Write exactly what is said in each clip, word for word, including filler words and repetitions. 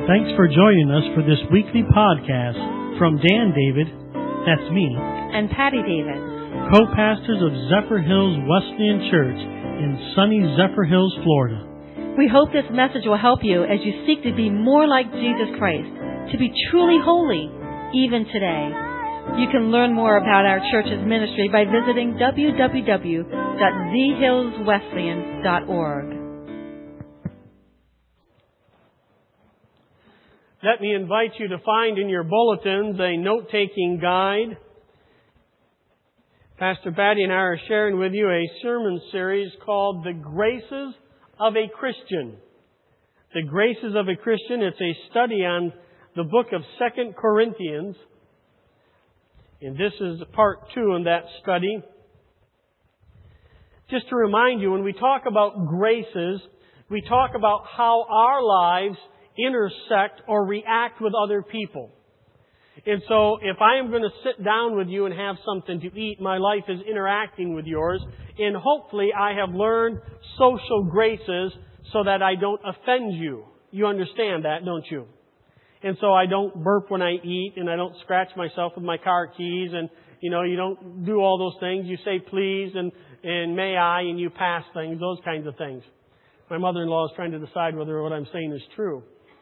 Thanks for joining us for this weekly podcast from Dan David, that's me, and Patty David, co-pastors of Zephyr Hills Wesleyan Church in sunny Zephyr Hills, Florida. We hope this message will help you as you seek to be more like Jesus Christ, to be truly holy, even today. You can learn more about our church's ministry by visiting w w w dot z hills wesleyan dot org. Let me invite you to find in your bulletins a note-taking guide. Pastor Patty and I are sharing with you a sermon series called The Graces of a Christian. The Graces of a Christian. It's a study on the book of Second Corinthians. And this is part two in that study. Just to remind you, when we talk about graces, we talk about how our lives intersect or react with other people. And so if I am going to sit down with you and have something to eat, my life is interacting with yours. And hopefully I have learned social graces so that I don't offend you. You understand that, don't you? And so I don't burp when I eat, and I don't scratch myself with my car keys, and you know, you don't do all those things. You say please and, and may I, and you pass things, those kinds of things. My mother-in-law is trying to decide whether what I'm saying is true.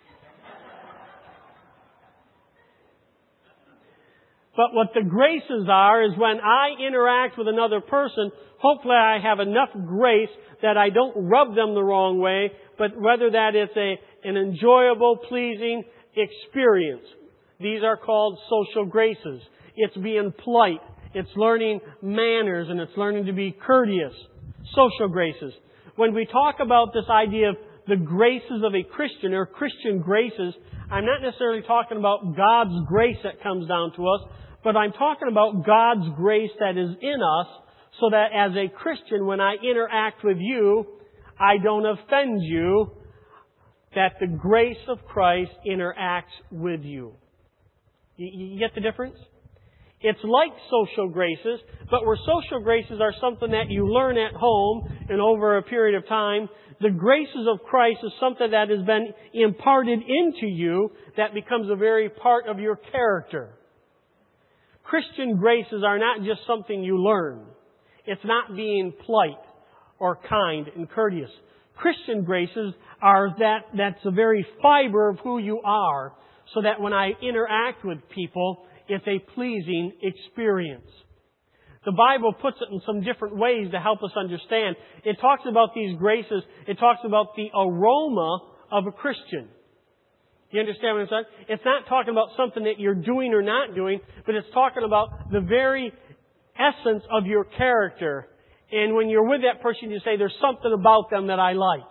But what the graces are is when I interact with another person, hopefully I have enough grace that I don't rub them the wrong way, but whether that it's a, an enjoyable, pleasing experience. These are called social graces. It's being polite. It's learning manners, and it's learning to be courteous. Social graces. When we talk about this idea of the graces of a Christian or Christian graces, I'm not necessarily talking about God's grace that comes down to us, but I'm talking about God's grace that is in us so that as a Christian, when I interact with you, I don't offend you, that the grace of Christ interacts with you. You, you get the difference? It's like social graces, but where social graces are something that you learn at home and over a period of time, the graces of Christ is something that has been imparted into you that becomes a very part of your character. Christian graces are not just something you learn. It's not being polite or kind and courteous. Christian graces are that, that's the very fiber of who you are, so that when I interact with people, it's a pleasing experience. The Bible puts it in some different ways to help us understand. It talks about these graces. It talks about the aroma of a Christian. You understand what I'm saying? It's not talking about something that you're doing or not doing, but it's talking about the very essence of your character. And when you're with that person, you say, there's something about them that I like.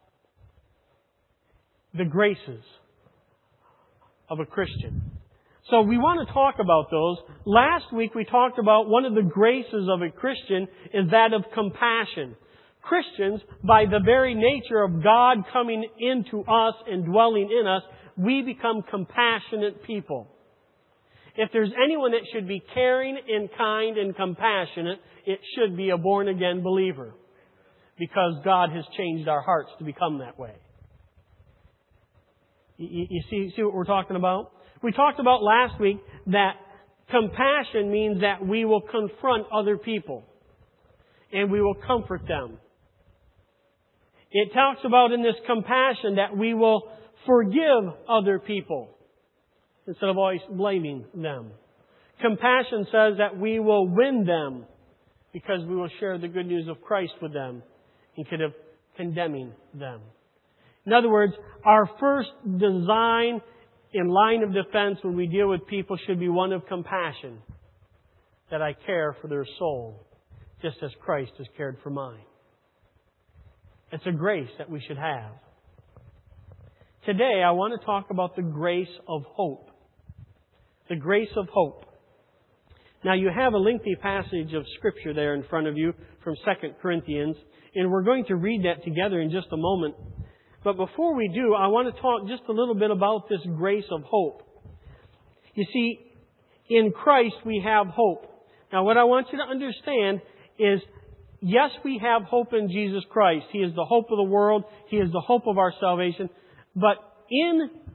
The graces of a Christian. So we want to talk about those. Last week we talked about one of the graces of a Christian is that of compassion. Christians, by the very nature of God coming into us and dwelling in us, we become compassionate people. If there's anyone that should be caring and kind and compassionate, it should be a born-again believer. Because God has changed our hearts to become that way. You, you see, see what we're talking about? We talked about last week that compassion means that we will confront other people. And we will comfort them. It talks about in this compassion that we will forgive other people instead of always blaming them. Compassion says that we will win them because we will share the good news of Christ with them instead of condemning them. In other words, our first design in line of defense when we deal with people should be one of compassion. That I care for their soul just as Christ has cared for mine. It's a grace that we should have. Today, I want to talk about the grace of hope. The grace of hope. Now, you have a lengthy passage of Scripture there in front of you from Second Corinthians, and we're going to read that together in just a moment. But before we do, I want to talk just a little bit about this grace of hope. You see, in Christ we have hope. Now, what I want you to understand is, yes, we have hope in Jesus Christ. He is the hope of the world. He is the hope of our salvation. But in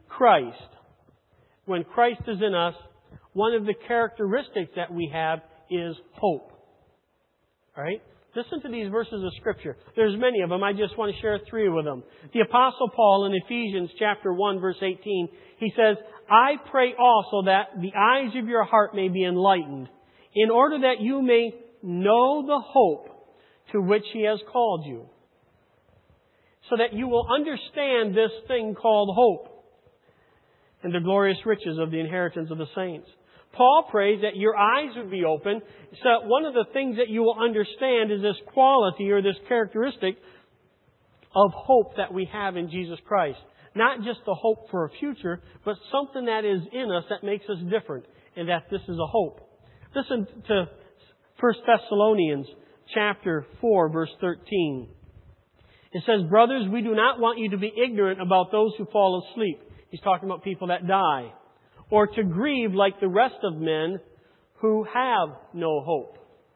Christ. When Christ is in us, one of the characteristics that we have is hope. All right? Listen to these verses of Scripture. There's many of them. I just want to share three with them. The Apostle Paul in Ephesians chapter one, verse eighteen, he says, I pray also that the eyes of your heart may be enlightened, in order that you may know the hope to which He has called you. So that you will understand this thing called hope and the glorious riches of the inheritance of the saints. Paul prays that your eyes would be open. So one of the things that you will understand is this quality or this characteristic of hope that we have in Jesus Christ. Not just the hope for a future, but something that is in us that makes us different, and that this is a hope. Listen to First Thessalonians chapter four, verse thirteen. It says, brothers, we do not want you to be ignorant about those who fall asleep. He's talking about people that die. Or to grieve like the rest of men who have no hope.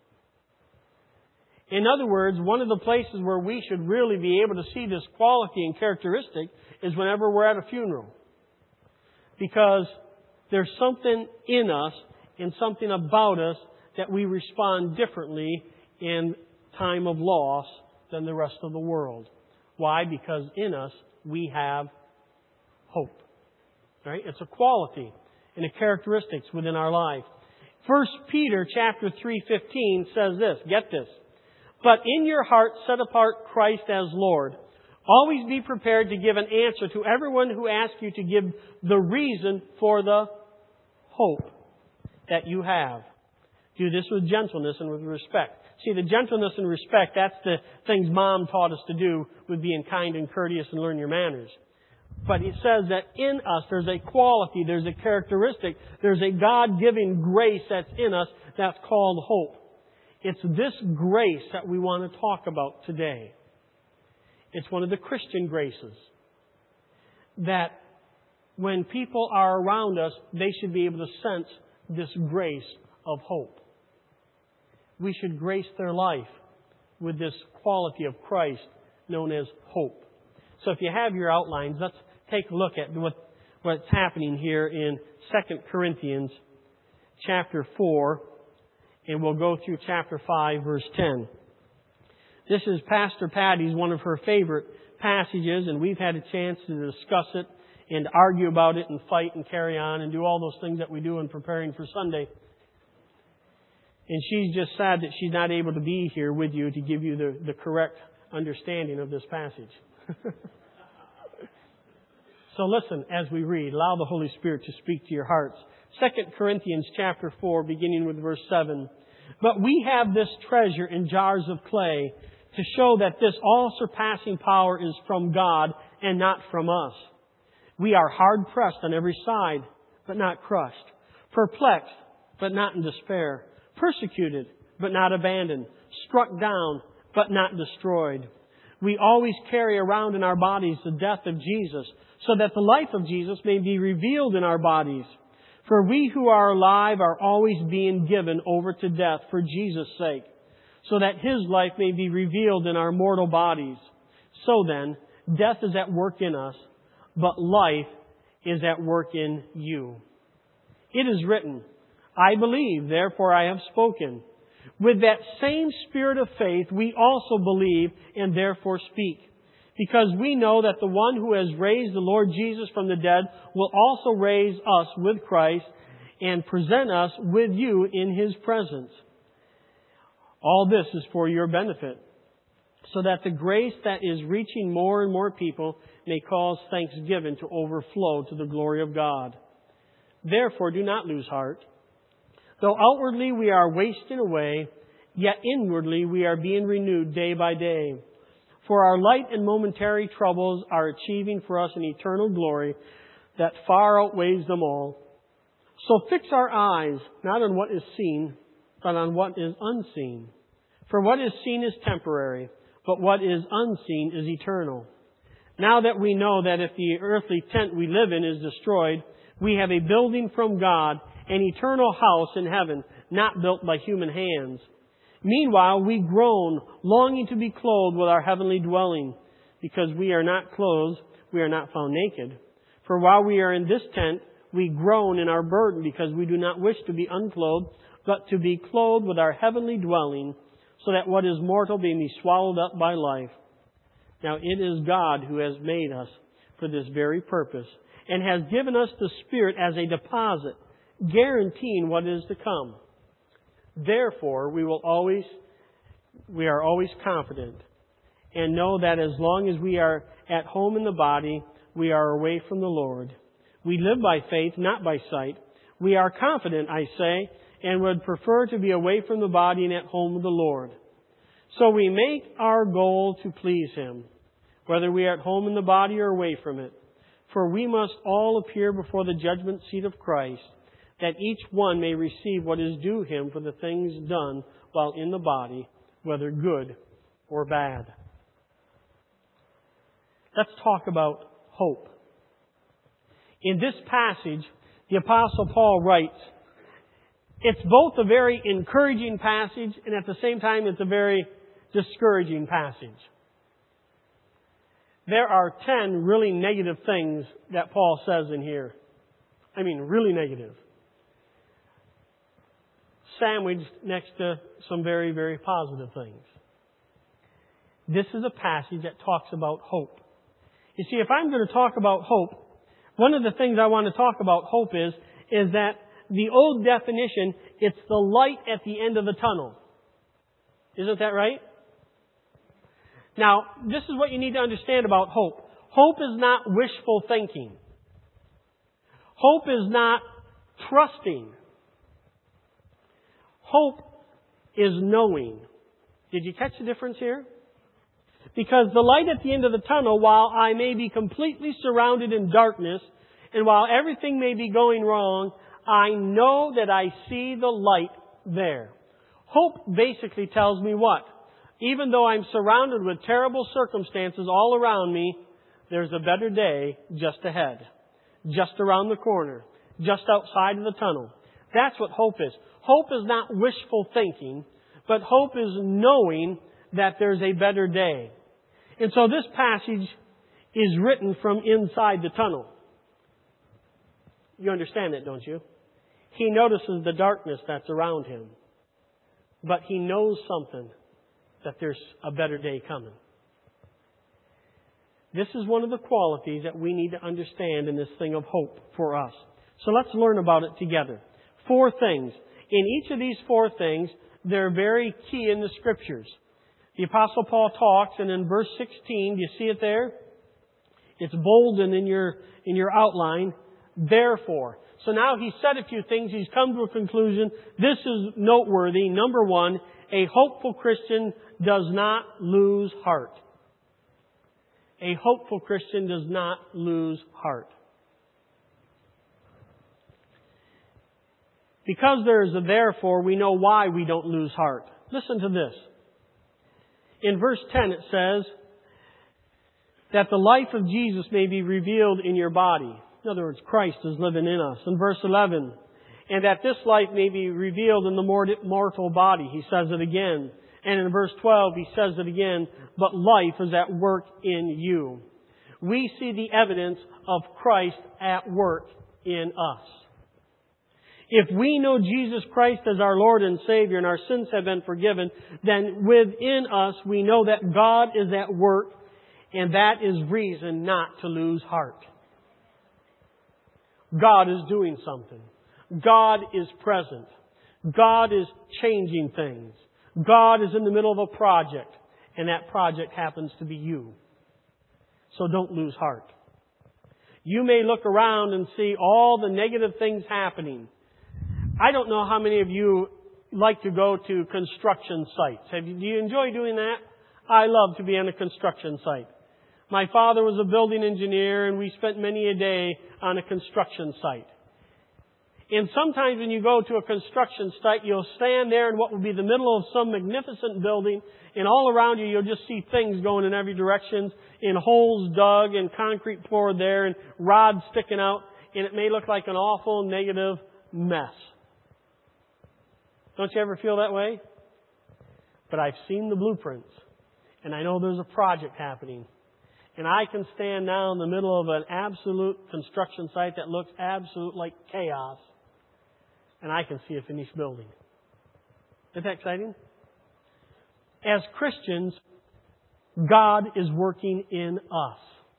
In other words, one of the places where we should really be able to see this quality and characteristic is whenever we're at a funeral. Because there's something in us and something about us that we respond differently in time of loss than the rest of the world. Why? Because in us we have hope. Right? It's a quality and a characteristics within our life. First Peter chapter three fifteen says this. Get this. But in your heart set apart Christ as Lord. Always be prepared to give an answer to everyone who asks you to give the reason for the hope that you have. Do this with gentleness and with respect. See, the gentleness and respect, that's the things Mom taught us to do with being kind and courteous and learn your manners. But it says that in us there's a quality, there's a characteristic, there's a God-given grace that's in us that's called hope. It's this grace that we want to talk about today. It's one of the Christian graces. That when people are around us, they should be able to sense this grace of hope. We should grace their life with this quality of Christ known as hope. So if you have your outlines, let's take a look at what, what's happening here in Second Corinthians chapter four, and we'll go through chapter five, verse ten. This is Pastor Patty's one of her favorite passages, and we've had a chance to discuss it and argue about it and fight and carry on and do all those things that we do in preparing for Sunday. And she's just sad that she's not able to be here with you to give you the, the correct understanding of this passage. So listen as we read. Allow the Holy Spirit to speak to your hearts. Second Corinthians chapter four, beginning with verse seven. But we have this treasure in jars of clay to show that this all-surpassing power is from God and not from us. We are hard-pressed on every side, but not crushed. Perplexed, but not in despair. Persecuted, but not abandoned. Struck down, but not destroyed. We always carry around in our bodies the death of Jesus, so that the life of Jesus may be revealed in our bodies. For we who are alive are always being given over to death for Jesus' sake, so that His life may be revealed in our mortal bodies. So then, death is at work in us, but life is at work in you. It is written, I believe, therefore I have spoken. With that same spirit of faith, we also believe and therefore speak. Because we know that the one who has raised the Lord Jesus from the dead will also raise us with Christ and present us with you in His presence. All this is for your benefit, so that the grace that is reaching more and more people may cause thanksgiving to overflow to the glory of God. Therefore, do not lose heart. Though outwardly we are wasting away, yet inwardly we are being renewed day by day. For our light and momentary troubles are achieving for us an eternal glory that far outweighs them all. So fix our eyes not on what is seen, but on what is unseen. For what is seen is temporary, but what is unseen is eternal. Now that we know that if the earthly tent we live in is destroyed, we have a building from God, an eternal house in heaven, not built by human hands. Meanwhile, we groan, longing to be clothed with our heavenly dwelling. Because we are not clothed, we are not found naked. For while we are in this tent, we groan in our burden because we do not wish to be unclothed, but to be clothed with our heavenly dwelling, so that what is mortal may be swallowed up by life. Now it is God who has made us for this very purpose, and has given us the Spirit as a deposit, guaranteeing what is to come. Therefore, we will always, we are always confident, and know that as long as we are at home in the body, we are away from the Lord. We live by faith, not by sight. We are confident, I say, and would prefer to be away from the body and at home with the Lord. So we make our goal to please Him, whether we are at home in the body or away from it. For we must all appear before the judgment seat of Christ, that each one may receive what is due him for the things done while in the body, whether good or bad. Let's talk about hope. In this passage, the Apostle Paul writes, it's both a very encouraging passage and at the same time it's a very discouraging passage. There are ten really negative things that Paul says in here. I mean, really negative. Sandwiched next to some very, very positive things. This is a passage that talks about hope. You see, if I'm going to talk about hope, one of the things I want to talk about hope is, is that the old definition, it's the light at the end of the tunnel. Isn't that right? Now, this is what you need to understand about hope. Hope is not wishful thinking. Hope is not trusting. Hope is knowing. Did you catch the difference here? Because the light at the end of the tunnel, while I may be completely surrounded in darkness, and while everything may be going wrong, I know that I see the light there. Hope basically tells me what? Even though I'm surrounded with terrible circumstances all around me, there's a better day just ahead. Just around the corner. Just outside of the tunnel. That's what hope is. Hope is not wishful thinking, but hope is knowing that there's a better day. And so this passage is written from inside the tunnel. You understand that, don't you? He notices the darkness that's around him. But he knows something, that there's a better day coming. This is one of the qualities that we need to understand in this thing of hope for us. So let's learn about it together. Four things. In each of these four things, they're very key in the Scriptures. The Apostle Paul talks, and in verse sixteen, do you see it there? It's boldened in your, in your outline. Therefore. So now he's said a few things. He's come to a conclusion. This is noteworthy. Number one, a hopeful Christian does not lose heart. A hopeful Christian does not lose heart. Because there is a therefore, we know why we don't lose heart. Listen to this. In verse ten it says that the life of Jesus may be revealed in your body. In other words, Christ is living in us. In verse eleven, and that this life may be revealed in the mortal body. He says it again. And in verse twelve he says it again, but life is at work in you. We see the evidence of Christ at work in us. If we know Jesus Christ as our Lord and Savior and our sins have been forgiven, then within us we know that God is at work, and that is reason not to lose heart. God is doing something. God is present. God is changing things. God is in the middle of a project, and that project happens to be you. So don't lose heart. You may look around and see all the negative things happening. I don't know how many of you like to go to construction sites. Have you, do you enjoy doing that? I love to be on a construction site. My father was a building engineer, and we spent many a day on a construction site. And sometimes when you go to a construction site, you'll stand there in what will be the middle of some magnificent building, and all around you, you'll just see things going in every direction, and holes dug, and concrete poured there, and rods sticking out, and it may look like an awful negative mess. Don't you ever feel that way? But I've seen the blueprints, and I know there's a project happening. And I can stand now in the middle of an absolute construction site that looks absolute like chaos. And I can see a finished building. Isn't that exciting? As Christians, God is working in us.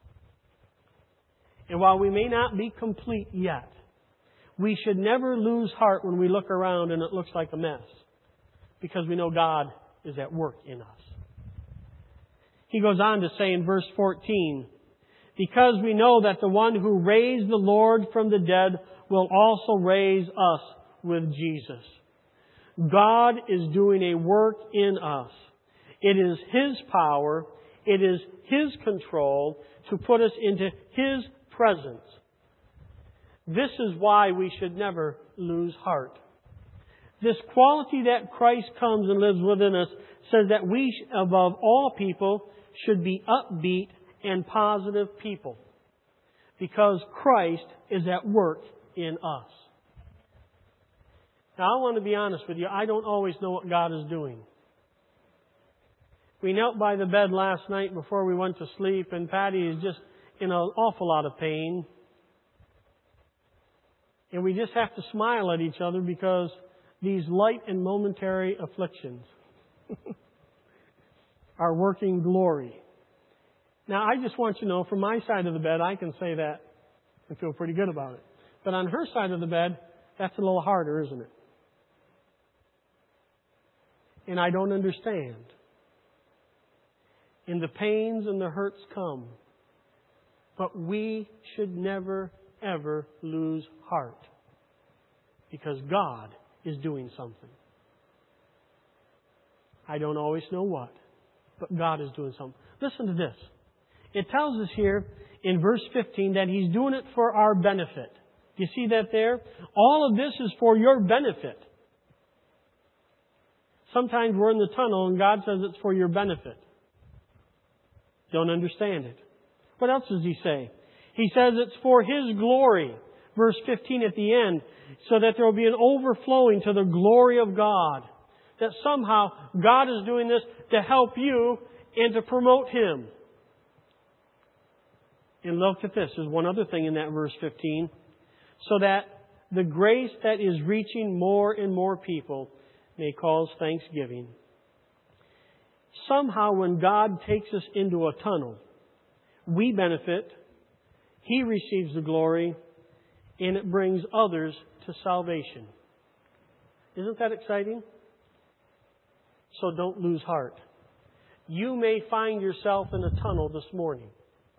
And while we may not be complete yet, we should never lose heart when we look around and it looks like a mess. Because we know God is at work in us. He goes on to say in verse fourteen, because we know that the one who raised the Lord from the dead will also raise us with Jesus. God is doing a work in us. It is His power, it is His control to put us into His presence. This is why we should never lose heart. This quality that Christ comes and lives within us says that we, above all people, should be upbeat and positive people. Because Christ is at work in us. Now, I want to be honest with you. I don't always know what God is doing. We knelt by the bed last night before we went to sleep, and Patty is just in an awful lot of pain. And we just have to smile at each other because these light and momentary afflictions are working glory. Now, I just want you to know, from my side of the bed, I can say that and feel pretty good about it. But on her side of the bed, that's a little harder, isn't it? And I don't understand. And the pains and the hurts come. But we should never, ever lose heart. Because God is doing something. I don't always know what, but God is doing something. Listen to this. It tells us here in verse fifteen that He's doing it for our benefit. Do you see that there? All of this is for your benefit. Sometimes we're in the tunnel and God says it's for your benefit. Don't understand it. What else does He say? He says it's for His glory. Verse fifteen at the end. So that there will be an overflowing to the glory of God. That somehow God is doing this to help you and to promote Him. And look at this. There's one other thing in that verse fifteen. So that the grace that is reaching more and more people may cause thanksgiving. Somehow when God takes us into a tunnel, we benefit, He receives the glory, and it brings others to salvation. Isn't that exciting? So don't lose heart. You may find yourself in a tunnel this morning.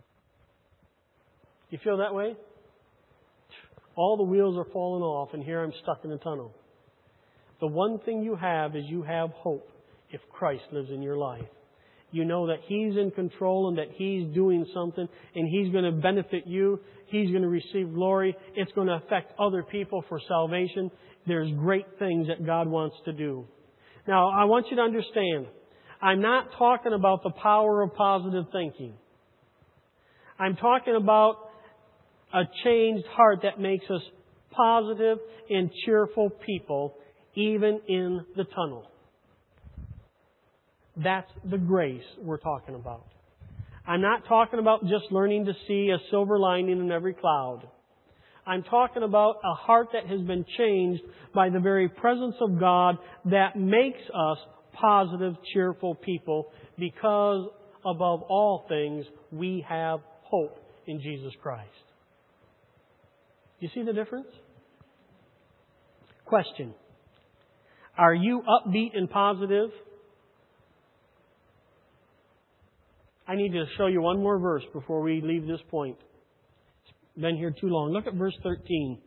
You feel that way? All the wheels are falling off and here I'm stuck in a tunnel. The one thing you have is you have hope if Christ lives in your life. You know that He's in control and that He's doing something and He's going to benefit you. He's going to receive glory. It's going to affect other people for salvation. There's great things that God wants to do. Now, I want you to understand, I'm not talking about the power of positive thinking. I'm talking about a changed heart that makes us positive and cheerful people, even in the tunnel. That's the grace we're talking about. I'm not talking about just learning to see a silver lining in every cloud. I'm talking about a heart that has been changed by the very presence of God that makes us positive, cheerful people because, above all things, we have hope in Jesus Christ. You see the difference? Question. Are you upbeat and positive? I need to show you one more verse before we leave this point. It's been here too long. Look at verse thirteen.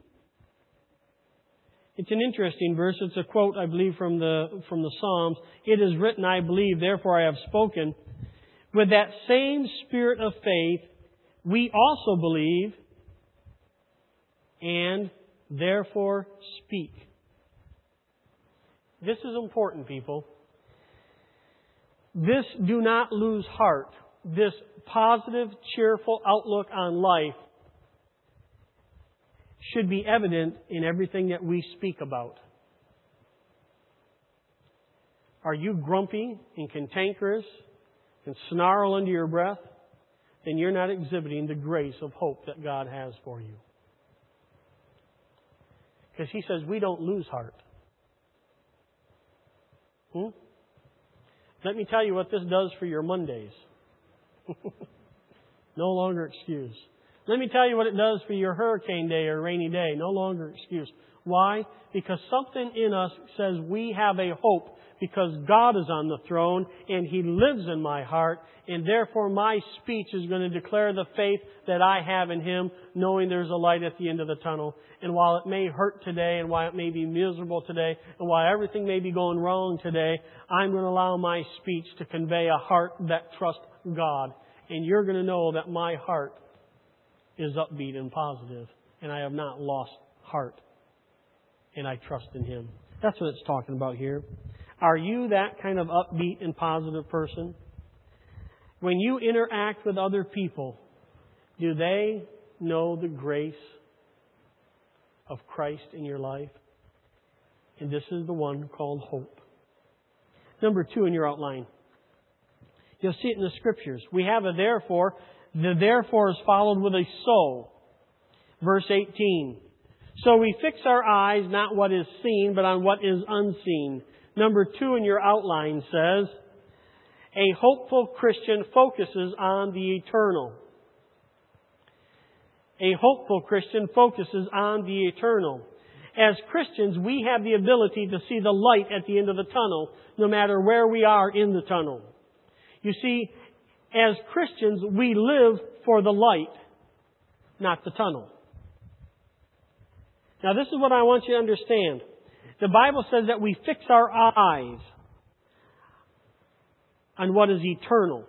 It's an interesting verse. It's a quote, I believe, from the from the Psalms. It is written, I believe, therefore I have spoken. With that same spirit of faith, we also believe and therefore speak. This is important, people. This do not lose heart. This positive, cheerful outlook on life should be evident in everything that we speak about. Are you grumpy and cantankerous and snarl under your breath? then you're not exhibiting the grace of hope that God has for you. Because He says we don't lose heart. Hmm? Let me tell you what this does for your Mondays. No longer excuse. Let me tell you what it does for your hurricane day or rainy day. No longer excuse. Why? Because something in us says we have a hope because God is on the throne and He lives in my heart, and therefore my speech is going to declare the faith that I have in Him, knowing there's a light at the end of the tunnel. And while it may hurt today, and while it may be miserable today, and while everything may be going wrong today, I'm going to allow my speech to convey a heart that trusts God. And you're going to know that my heart is upbeat and positive, and I have not lost heart, and I trust in Him. That's what it's talking about here. Are you that kind of upbeat and positive person? When you interact with other people, do they know the grace of Christ in your life? And this is the one called hope. Number two in your outline. You'll see it in the Scriptures. We have a therefore. The therefore is followed with a so. Verse eighteen. So we fix our eyes not what is seen, but on what is unseen. Number two in your outline says, a hopeful Christian focuses on the eternal. A hopeful Christian focuses on the eternal. As Christians, we have the ability to see the light at the end of the tunnel, no matter where we are in the tunnel. You see, as Christians, we live for the light, not the tunnel. Now, this is what I want you to understand. The Bible says that we fix our eyes on what is eternal.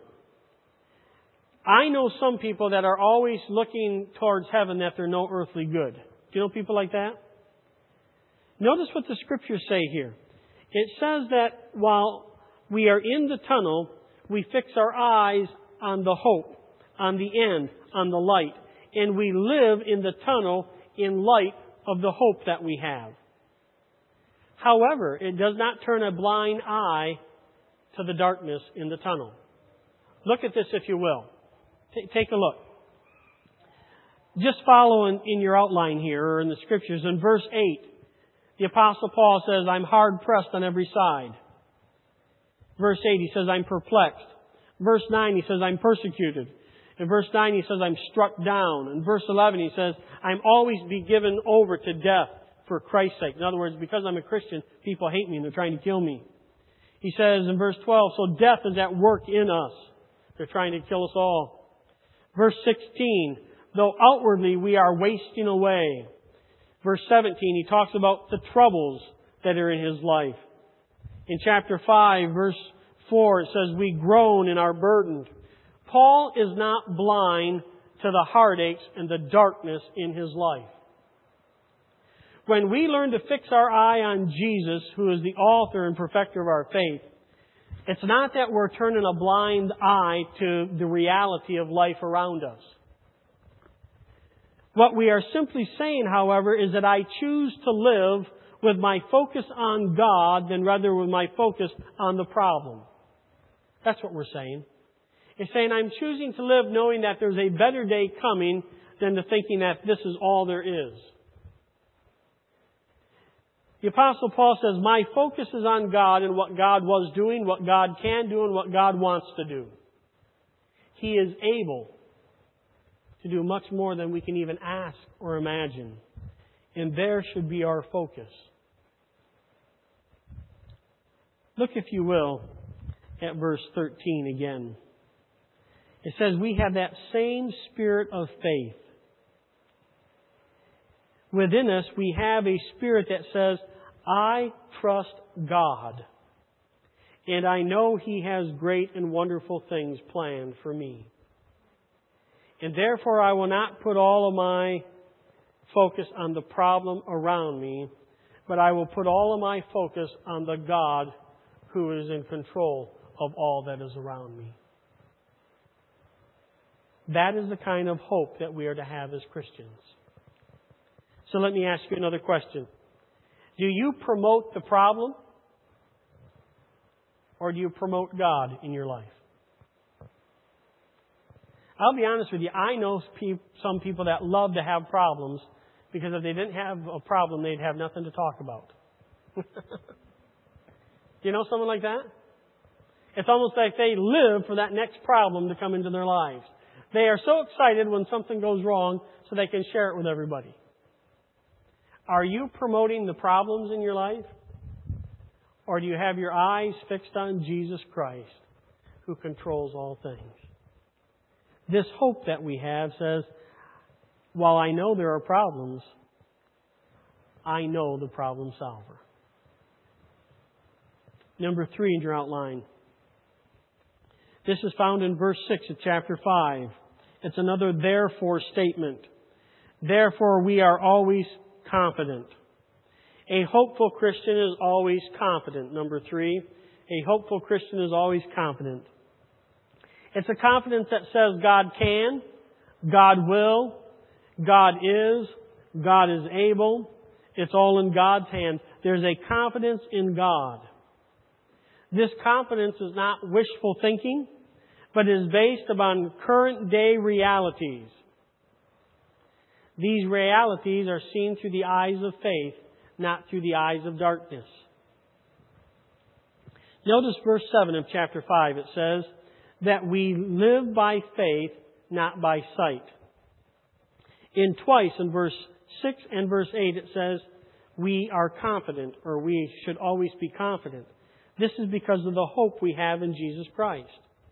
I know some people that are always looking towards heaven that they're no earthly good. Do you know people like that? Notice what the Scriptures say here. It says that while we are in the tunnel, we fix our eyes on the hope, on the end, on the light. And we live in the tunnel in light of the hope that we have. However, it does not turn a blind eye to the darkness in the tunnel. Look at this, if you will. T- take a look. Just follow in, in your outline here, or in the Scriptures. In verse eight, the Apostle Paul says, I'm hard pressed on every side. Verse eight, he says, I'm perplexed. Verse nine, he says, I'm persecuted. In verse nine, he says, I'm struck down. In verse eleven, he says, I'm always be given over to death for Christ's sake. In other words, because I'm a Christian, people hate me and they're trying to kill me. He says in verse twelve, so death is at work in us. They're trying to kill us all. Verse sixteen, though outwardly we are wasting away. Verse seventeen, he talks about the troubles that are in his life. In chapter five, verse four, it says, we groan and are burdened. Paul is not blind to the heartaches and the darkness in his life. When we learn to fix our eye on Jesus, who is the author and perfecter of our faith, it's not that we're turning a blind eye to the reality of life around us. What we are simply saying, however, is that I choose to live with my focus on God than rather with my focus on the problem. That's what we're saying. It's saying I'm choosing to live knowing that there's a better day coming than to thinking that this is all there is. The Apostle Paul says, my focus is on God and what God was doing, what God can do, and what God wants to do. He is able to do much more than we can even ask or imagine. And there should be our focus. Look, if you will, at verse thirteen again. It says, we have that same spirit of faith. Within us, we have a spirit that says, I trust God, and I know He has great and wonderful things planned for me. And therefore, I will not put all of my focus on the problem around me, but I will put all of my focus on the God who is in control of all that is around me. That is the kind of hope that we are to have as Christians. So let me ask you another question. Do you promote the problem, or do you promote God in your life? I'll be honest with you, I know pe- some people that love to have problems because if they didn't have a problem, they'd have nothing to talk about. Do you know someone like that? It's almost like they live for that next problem to come into their lives. They are so excited when something goes wrong so they can share it with everybody. Are you promoting the problems in your life? Or do you have your eyes fixed on Jesus Christ, who controls all things? This hope that we have says, while I know there are problems, I know the problem solver. Number three in your outline. This is found in verse six of chapter five. It's another therefore statement. Therefore we are always confident. A hopeful Christian is always confident. Number three, a hopeful Christian is always confident. It's a confidence that says God can, God will, God is, God is able. It's all in God's hands. There's a confidence in God. This confidence is not wishful thinking, but is based upon current day realities. These realities are seen through the eyes of faith, not through the eyes of darkness. Notice verse seven of chapter five. It says that we live by faith, not by sight. In twice in verse six and verse eight it says we are confident, or we should always be confident. This is because of the hope we have in Jesus Christ.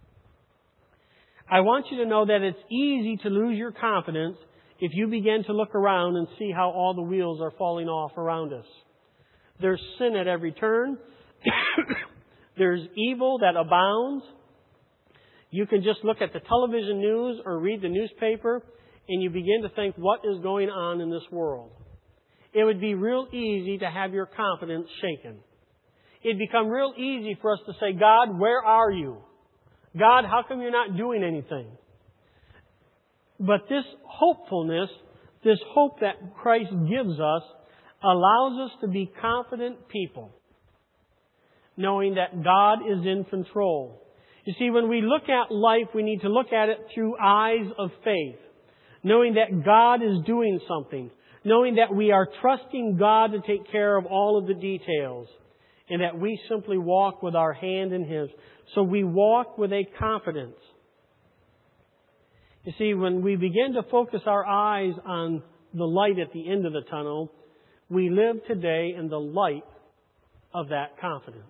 I want you to know that it's easy to lose your confidence if you begin to look around and see how all the wheels are falling off around us. There's sin at every turn. There's evil that abounds. You can just look at the television news or read the newspaper and you begin to think, what is going on in this world? It would be real easy to have your confidence shaken. It'd become real easy for us to say, God, where are you? God, how come you're not doing anything? But this hopefulness, this hope that Christ gives us, allows us to be confident people, knowing that God is in control. You see, when we look at life, we need to look at it through eyes of faith, knowing that God is doing something, knowing that we are trusting God to take care of all of the details, and that we simply walk with our hand in His. So we walk with a confidence. You see, when we begin to focus our eyes on the light at the end of the tunnel, we live today in the light of that confidence.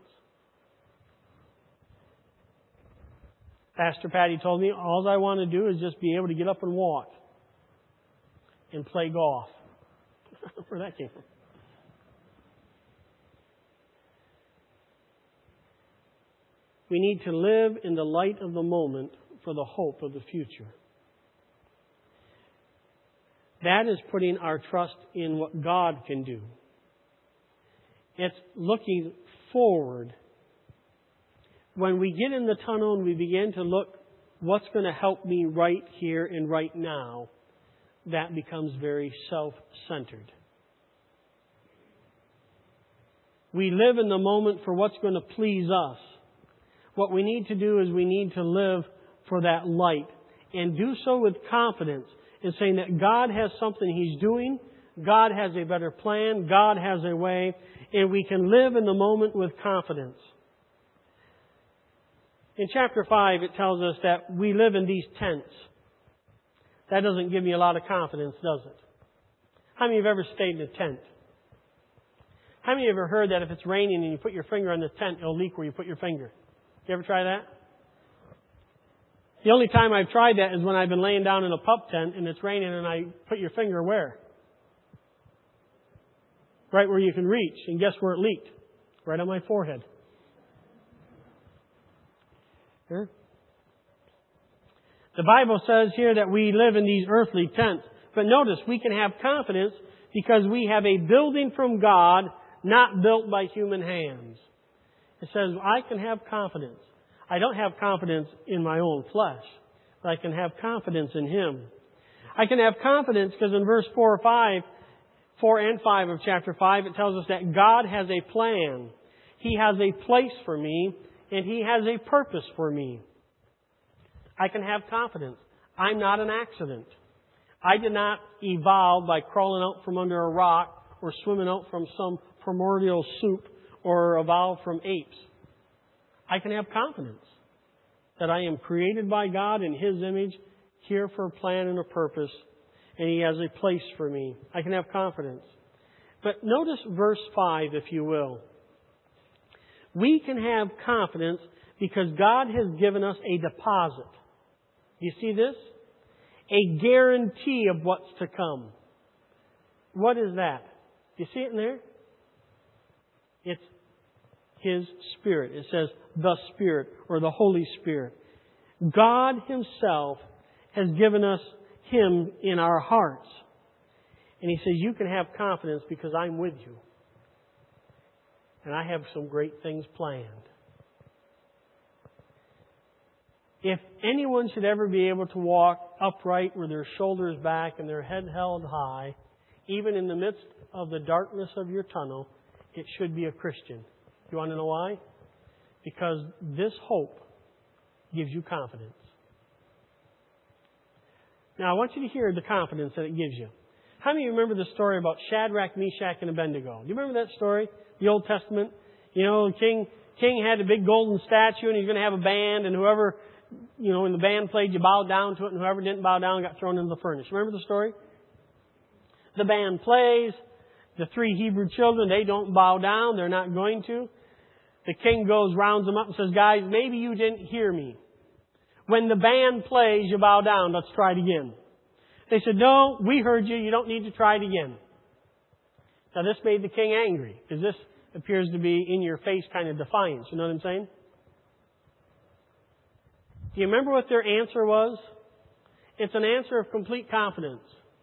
Pastor Patty told me, all I want to do is just be able to get up and walk and play golf. Where that came from. We need to live in the light of the moment for the hope of the future. That is putting our trust in what God can do. It's looking forward. When we get in the tunnel and we begin to look, what's going to help me right here and right now, that becomes very self-centered. We live in the moment for what's going to please us. What we need to do is we need to live for that light and do so with confidence in saying that God has something He's doing, God has a better plan, God has a way, and we can live in the moment with confidence. In chapter five, it tells us that we live in these tents. That doesn't give me a lot of confidence, does it? How many of you have ever stayed in a tent? How many of you have ever heard that if it's raining and you put your finger on the tent, it'll leak where you put your finger? You ever try that? The only time I've tried that is when I've been laying down in a pup tent and it's raining and I put your finger where? Right where you can reach. And guess where it leaked? Right on my forehead. Huh? The Bible says here that we live in these earthly tents. But notice, we can have confidence because we have a building from God, not built by human hands. It says, I can have confidence. I don't have confidence in my own flesh, but I can have confidence in Him. I can have confidence because in verse four or five, four and five of chapter five, it tells us that God has a plan. He has a place for me, and He has a purpose for me. I can have confidence. I'm not an accident. I did not evolve by crawling out from under a rock or swimming out from some primordial soup or evolve from apes. I can have confidence that I am created by God in His image, here for a plan and a purpose, and He has a place for me. I can have confidence. But notice verse five, if you will. We can have confidence because God has given us a deposit. You see this? A guarantee of what's to come. What is that? Do you see it in there? It's His Spirit. It says the Spirit or the Holy Spirit. God Himself has given us Him in our hearts. And He says, you can have confidence because I'm with you. And I have some great things planned. If anyone should ever be able to walk upright with their shoulders back and their head held high, even in the midst of the darkness of your tunnel, it should be a Christian. You want to know why? Because this hope gives you confidence. Now, I want you to hear the confidence that it gives you. How many of you remember the story about Shadrach, Meshach, and Abednego? Do you remember that story? The Old Testament? You know, the king, king had a big golden statue and he's going to have a band, and whoever, you know, when the band played, you bowed down to it, and whoever didn't bow down got thrown into the furnace. Remember the story? The band plays. The three Hebrew children, they don't bow down. They're not going to. The king goes, rounds them up and says, guys, maybe you didn't hear me. When the band plays, you bow down. Let's try it again. They said, no, we heard you. You don't need to try it again. Now, this made the king angry, because this appears to be in your face kind of defiance. You know what I'm saying? Do you remember what their answer was? It's an answer of complete confidence.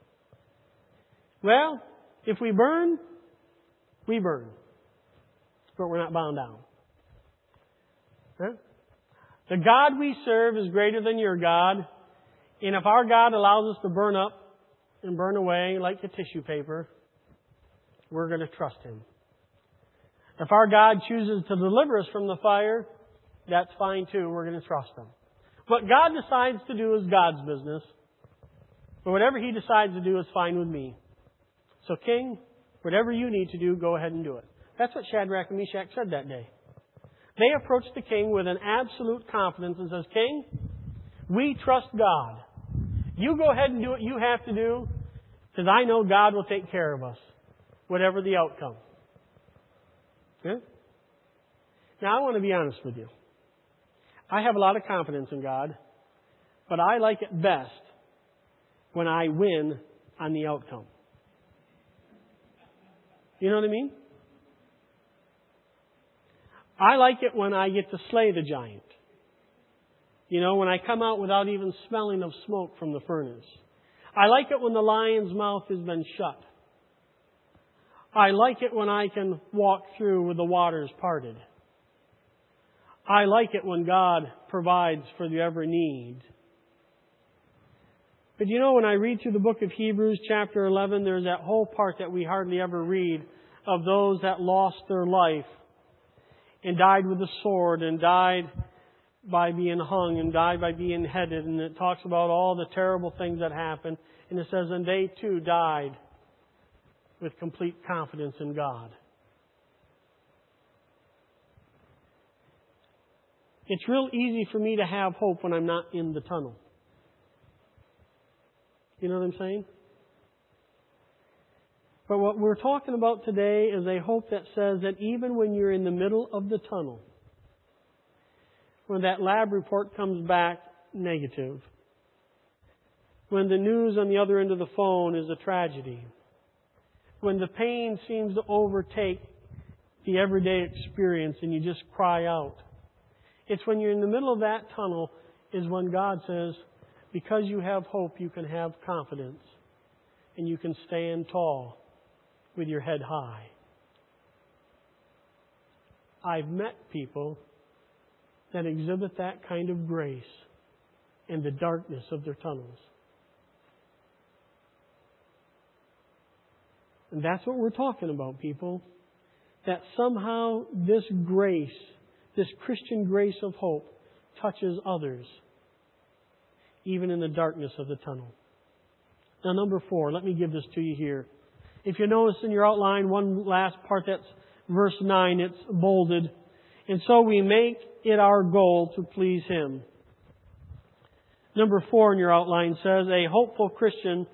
Well, if we burn, we burn. But we're not bound down. Huh? The God we serve is greater than your God. And if our God allows us to burn up and burn away like a tissue paper, we're going to trust Him. If our God chooses to deliver us from the fire, that's fine too. We're going to trust Him. What God decides to do is God's business. But whatever He decides to do is fine with me. So, King, whatever you need to do, go ahead and do it. That's what Shadrach and Meshach said that day. They approached the king with an absolute confidence and says, King, we trust God. You go ahead and do what you have to do, because I know God will take care of us, whatever the outcome. Okay? Now, I want to be honest with you. I have a lot of confidence in God, but I like it best when I win on the outcome. You know what I mean? I like it when I get to slay the giant. You know, when I come out without even smelling of smoke from the furnace. I like it when the lion's mouth has been shut. I like it when I can walk through with the waters parted. I like it when God provides for the every need. But you know, when I read through the book of Hebrews chapter eleven, there's that whole part that we hardly ever read of those that lost their life and died with the sword and died by being hung and died by being headed. And it talks about all the terrible things that happened. And it says, and they too died with complete confidence in God. It's real easy for me to have hope when I'm not in the tunnel. You know what I'm saying? But what we're talking about today is a hope that says that even when you're in the middle of the tunnel, when that lab report comes back negative, when the news on the other end of the phone is a tragedy, when the pain seems to overtake the everyday experience and you just cry out, it's when you're in the middle of that tunnel is when God says, because you have hope, you can have confidence and you can stand tall with your head high. I've met people that exhibit that kind of grace in the darkness of their tunnels. And that's what we're talking about, people. That somehow this grace, this Christian grace of hope, touches others. even in the darkness of the tunnel. Now, number four, let me give this to you here. If you notice in your outline, one last part, that's verse nine, it's bolded. And so we make it our goal to please Him. Number four in your outline says, a hopeful Christian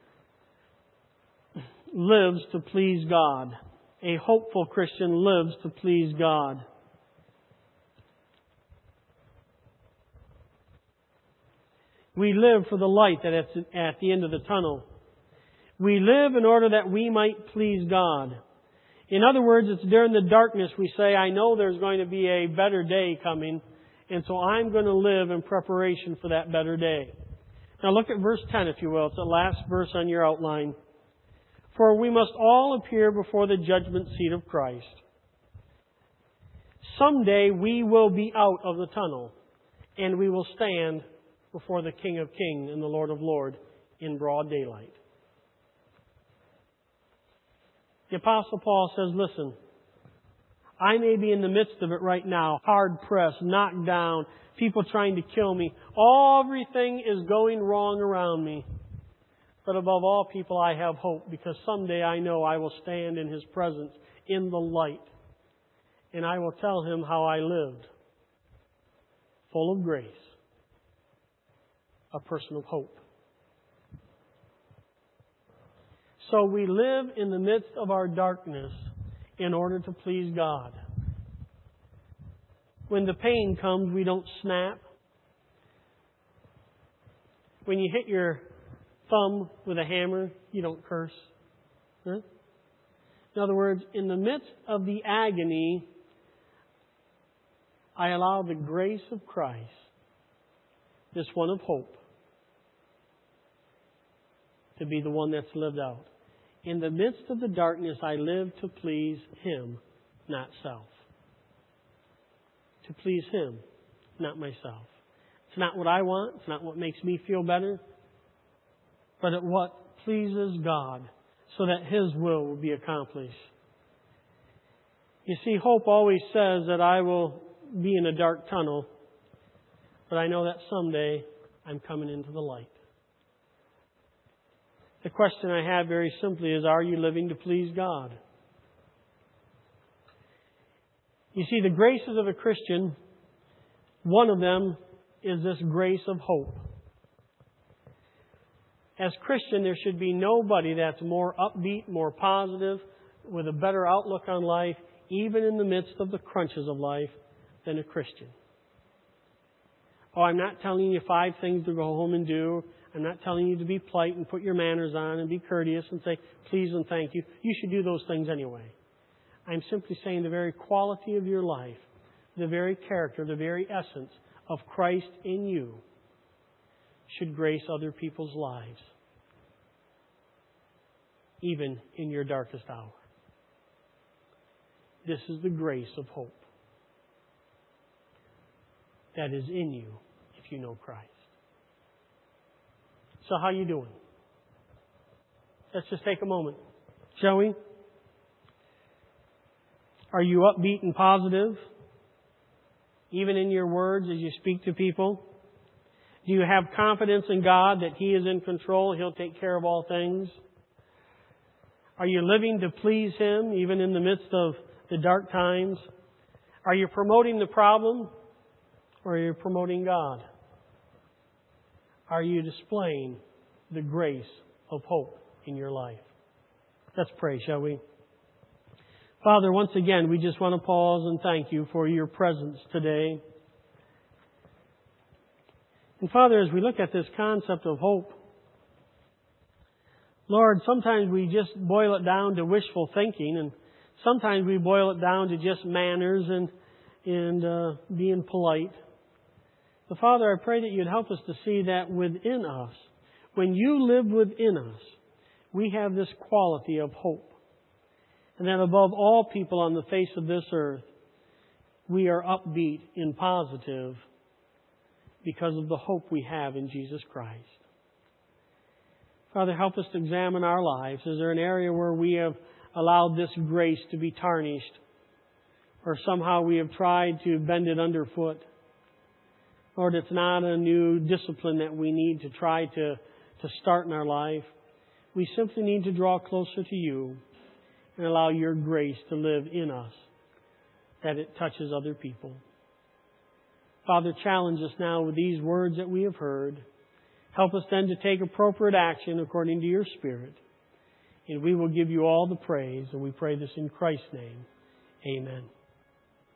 lives to please God. A hopeful Christian lives to please God. We live for the light that is at the end of the tunnel. We live in order that we might please God. In other words, it's during the darkness we say, I know there's going to be a better day coming, and so I'm going to live in preparation for that better day. Now look at verse ten, if you will. It's the last verse on your outline. For we must all appear before the judgment seat of Christ. Someday we will be out of the tunnel, and we will stand before the King of Kings and the Lord of Lords in broad daylight. The Apostle Paul says, listen, I may be in the midst of it right now, hard pressed, knocked down, people trying to kill me. Everything is going wrong around me. But above all people, I have hope, because someday I know I will stand in His presence in the light, and I will tell Him how I lived, full of grace, a person of hope. So we live in the midst of our darkness in order to please God. When the pain comes, we don't snap. When you hit your thumb with a hammer, you don't curse. Huh? In other words, in the midst of the agony, I allow the grace of Christ, this one of hope, to be the one that's lived out. In the midst of the darkness, I live to please Him, not self. To please Him, not myself. It's not what I want. It's not what makes me feel better. But it's what pleases God, so that His will will be accomplished. You see, hope always says that I will be in a dark tunnel, but I know that someday I'm coming into the light. The question I have very simply is, are you living to please God? You see, the graces of a Christian, one of them is this grace of hope. As Christian, there should be nobody that's more upbeat, more positive, with a better outlook on life, even in the midst of the crunches of life, than a Christian. Oh, I'm not telling you five things to go home and do. I'm not telling you to be polite and put your manners on and be courteous and say please and thank you. You should do those things anyway. I'm simply saying the very quality of your life, the very character, the very essence of Christ in you should grace other people's lives, even in your darkest hour. This is the grace of hope that is in you if you know Christ. So how you doing? Let's just take a moment, shall we? Are you upbeat and positive, even in your words as you speak to people? Do you have confidence in God that He is in control? He'll take care of all things. Are you living to please Him, even in the midst of the dark times? Are you promoting the problem, or are you promoting God? Are you displaying the grace of hope in your life? Let's pray, shall we? Father, once again, we just want to pause and thank You for Your presence today. And Father, as we look at this concept of hope, Lord, sometimes we just boil it down to wishful thinking, and sometimes we boil it down to just manners and, and uh, being polite. But Father, I pray that You'd help us to see that within us, when You live within us, we have this quality of hope. And that above all people on the face of this earth, we are upbeat and positive because of the hope we have in Jesus Christ. Father, help us to examine our lives. Is there an area where we have allowed this grace to be tarnished? Or somehow we have tried to bend it underfoot? Lord, it's not a new discipline that we need to try to, to start in our life. We simply need to draw closer to you and allow your grace to live in us, that it touches other people. Father, challenge us now with these words that we have heard. Help us then to take appropriate action according to your Spirit. And we will give you all the praise, and we pray this in Christ's name. Amen.